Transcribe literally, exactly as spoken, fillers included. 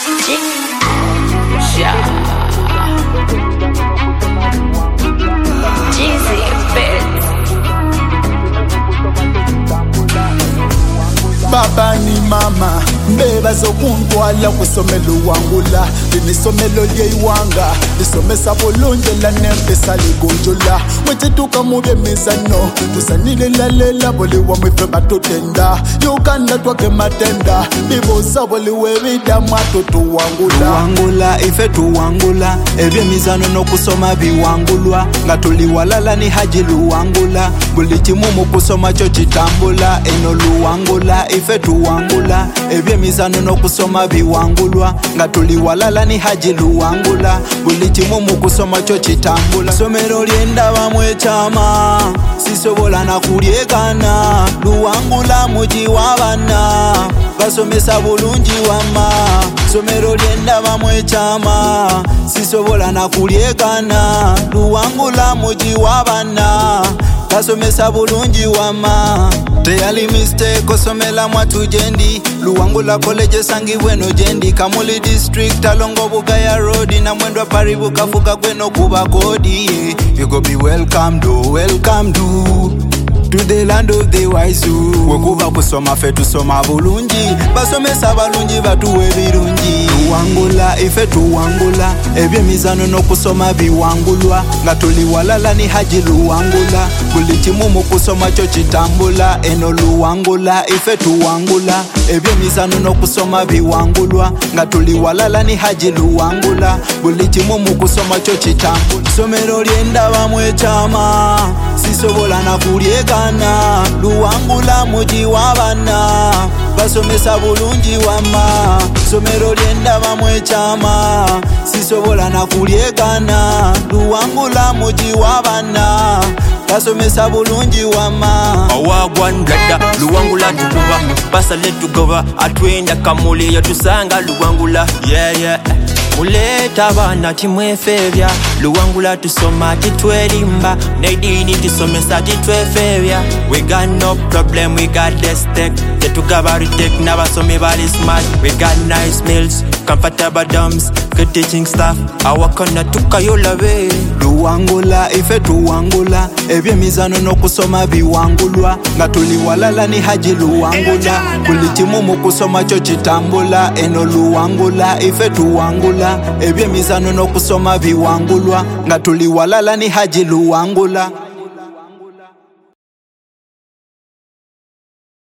Baba ni mama mbeba zokuntwala kwisomelo wangula linisomelo lyeyiwanga lisomesa bulunjela nempesa ligunjula mwetituka mube mizano tusanile lalela boliwa mwife batutenda yukanda twake matenda bibosa boliwe bida mwatutu wangula wangula ife tuwangula ebye mizano no kusoma biwangulwa nga tuliwalala ni haji luwangula buli kimumu kusoma cho kitambula eno luwangula ife tuwangula ebye mizano no kusoma biwangulwa nga tuliwalala ni haji luwangula buli kimumu kusoma cho kitambula somero lyenda bamwe chama sisobola na kulyekana luwangula muji wabana basomesa bulungi wama somero lyenda bamwe chama sisobola na kulyekana luwangula muji wabana basomesa bulungi wama teyali mistake osomela mwatu jendi luwangula college sangi bweno jendi Kamuli district alongo Bugaya road na mwendwa paribu kafuka gweno kuba kodi yeah. You go be welcome do welcome do to the land of the wise wekuva kusoma fetu soma bulungi basomesa balungi batuwe birungi luwangula ife tuwangula ebye mizano no kusoma biwangulwa nga tuliwalala ni haji luwangula buli kimumu kusoma cho kitambula eno luwangula ife tuwangula ebye mizano no kusoma biwangulwa nga tuliwalala ni haji luwangula buli kimumu kusoma cho kitambula somero lyenda bamwe chama sisobola na kulyeka luwangula muji wabana basomesa bulungi wama somero lyenda bamwe chama sisobola na kulyekana luwangula muji wabana basomesa bulungi wama awagwandada luwangula tukuba basale tugoba atwenda Kamuli yatusanga luwangula yeah yeah muleta bana timwefebya luwangula tusoma titwerimba neidini tisomesa titwefebya we got no problem we got the stake tetugaba retake n'abasomi bali smart we got nice meals comfortable dorms good teaching staff awakona tukayolabe luwangula ife tuwangula ebye mizano no kusoma biwangulwa nga tuliwalala ni haji luwangula buli kimumu kusoma cho kitambula eno luwangula ife tuwangula ebye mizano no kusoma biwangulwa nga tuliwalala ni haji luwangula